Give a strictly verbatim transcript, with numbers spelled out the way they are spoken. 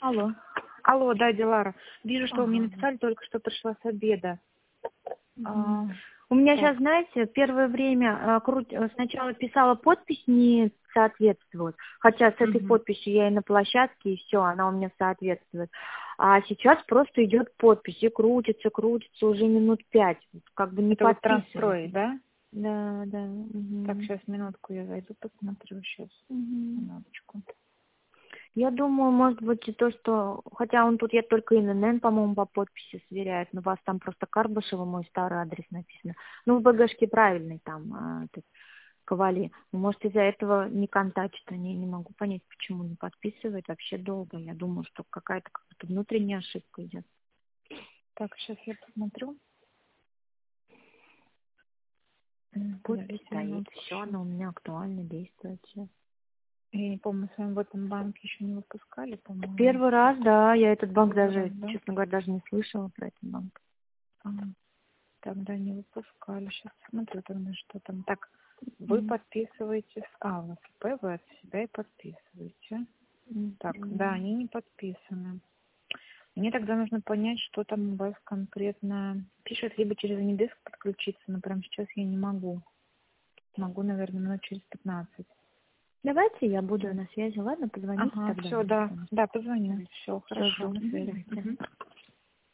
Алло. Алло, да, Дилара. Вижу, что Ага. вы мне написали, только что пришла с обеда. Мгм. А, У меня так. сейчас, знаете, первое время а, крут... сначала писала подпись не соответствует, хотя с этой Мгм. подписью я и на площадке, и все, она у меня соответствует. А сейчас просто идет подпись и крутится, крутится уже минут пять, как бы не Это вот подписывается. трансстрой, да? Да, да. Мгм. Так, сейчас минутку я зайду, посмотрю сейчас. Мгм. Минуточку. Я думаю, может быть, и то, что... Хотя он тут, я только эн эн эн, по-моему, по подписи сверяет, но у вас там просто Карбышева, мой старый адрес написано. Ну, в БГшке правильный там, а, этот, Ковали. Но, может, из-за этого не контачит, они не могу понять, почему не подписывает вообще долго. Я думаю, что какая-то какая-то внутренняя ошибка идет. Так, сейчас я посмотрю. М, Подпись Подождите стоит, минутку все, сейчас. она у меня актуально действует сейчас. Я не помню, с вами в этом банке еще не выпускали, по-моему. Первый раз, да, я этот банк Первый раз, даже, да? честно говоря, даже не слышала про этот банк. Ага. Тогда не выпускали. Сейчас смотрю тогда, что там. Так, вы Мгм. подписываетесь. А, в АФП вы от себя и подписываете. Так, да, Мгм. они не подписаны. Мне тогда нужно понять, что там у вас конкретно пишет, либо через Анидеск подключиться, но прямо сейчас я не могу. Могу, наверное, минут через пятнадцать. Давайте я буду на связи, ладно, позвоните Ага, тогда. все, да, да, позвоню. Все, Все, хорошо, жду. на Мгм, связи. давайте. Мгм.